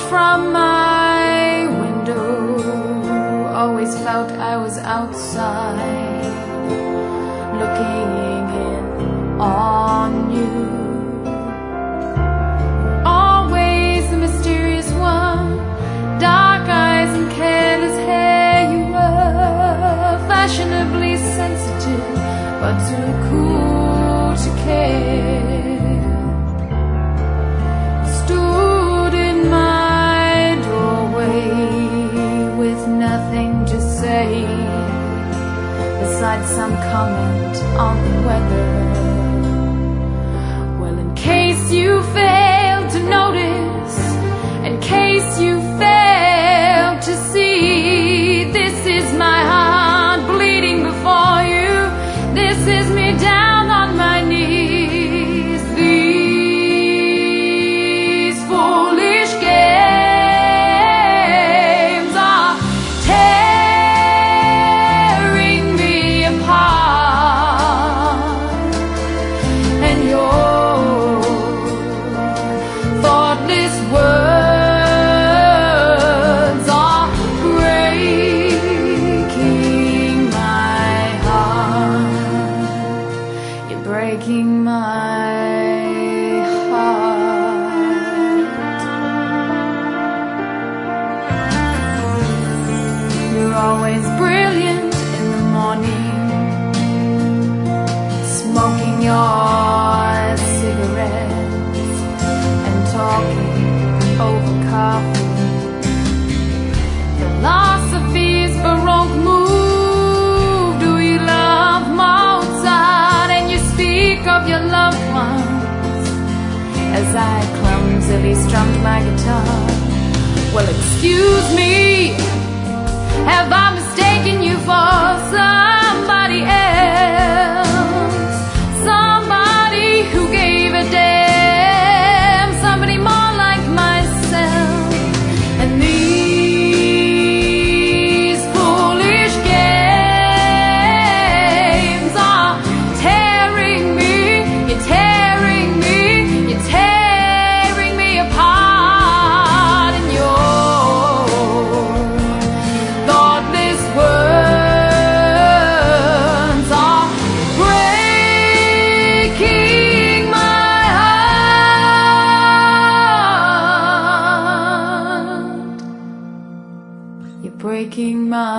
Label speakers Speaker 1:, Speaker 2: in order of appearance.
Speaker 1: from my window, always felt I was outside, looking in on you. Always the mysterious one, dark eyes and careless hair. You were fashionably sensitive, but too cool to care. Stood in my doorway with nothing to say besides some comment on the weather. Well, in case you failed to notice, in case you failed to see, this is my heart bleeding before you. This is me down on my knees. These foolish games are tearing me apart, and your thoughtless words are breaking my heart. You're breaking my heart. You're always brilliant in the morning, smoking your cigarettes and talking over coffee. Philosophy's Baroque move. Do you love Mozart? And you speak of your loved ones as I clumsily strummed my guitar. Well, excuse me, have I mistaken you for somebody else? Somebody who gave a damn, somebody more like myself. And these foolish games are tearing me, you're tearing me, you're tearing me apart. And your thoughtless words are breaking my heart. You're breaking my